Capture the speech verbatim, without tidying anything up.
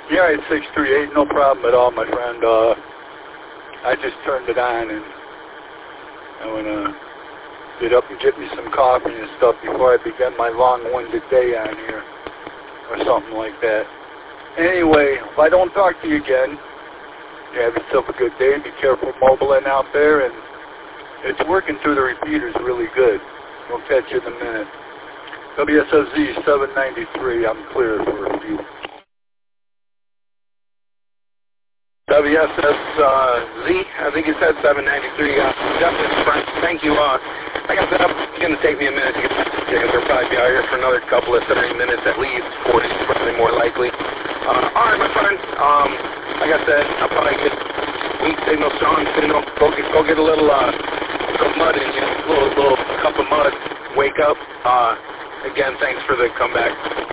Yeah, it's six three eight, no problem at all, my friend. Uh, I just turned it on, and I want to get up and get me some coffee and stuff before I begin my long-winded day on here, or something like that. Anyway, if I don't talk to you again, you have yourself a good day. Be careful mobiling out there, and it's working through the repeaters really good. We'll catch you in a minute. W S S Z seven ninety-three, I'm clear for a few. W S S Z, I think you said seven ninety-three. Uh, definitely, Frank. Thank you. Uh, like I said, it's going to take me a minute to get back to the tickets. We'll probably be out here for another couple of thirty minutes at least, forty probably more likely. Uh, all right, my friend. Um, like I said, I'll probably get weak signal, strong signal. Go get, go get a little, uh, little mud in you, a little, little cup of mud. Wake up. Uh, again, thanks for the comeback.